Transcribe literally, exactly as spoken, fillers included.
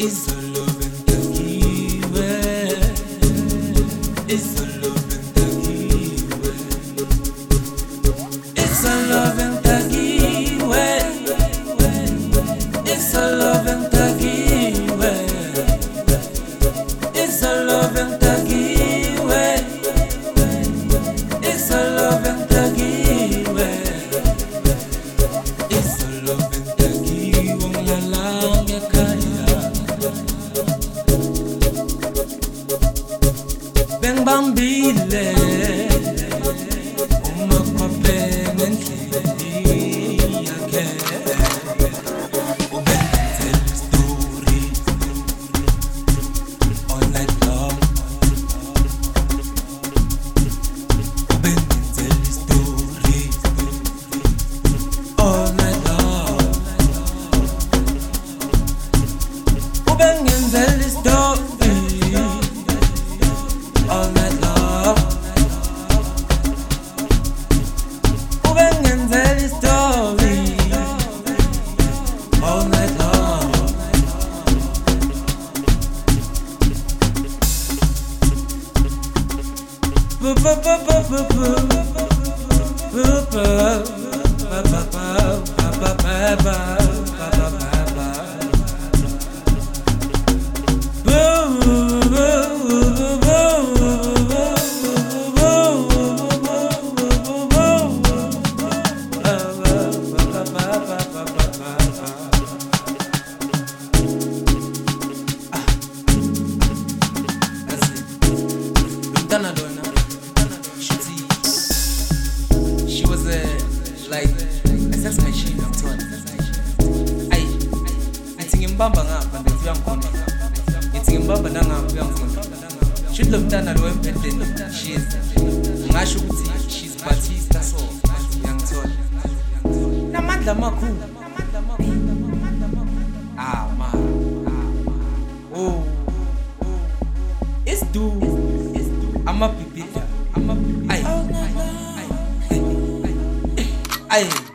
Izolo bentakiwe, izolo bentakiwe, izolo bentakiwe, izolo bentakiwe, izolo bentakiwe, izolo bentakiwe, izolo bentakiwe ngilalanga ekhaya. Bengibambile uma kwaphela endlini yakhe, ubengenzela istory all night long, ubengenzela istory all night long, ubengenzela istory all night long, ubengenzela istory all night long. Boo boo boo boo boo boo boo boo ba ba ba ba ba ba ba ba ba ba. She was a like a sex machine. I'm told. I, it's in Bamba ngapha ndethi uyangikhona. It's in Bamba nangapha uyangikhona. She looked down at web and then she's ngasho ukuthi she's Batista so uyangithola. Namandla amakhulu. Ah ma. Oh. It's do. Ama bibida. Ama ay. Ay.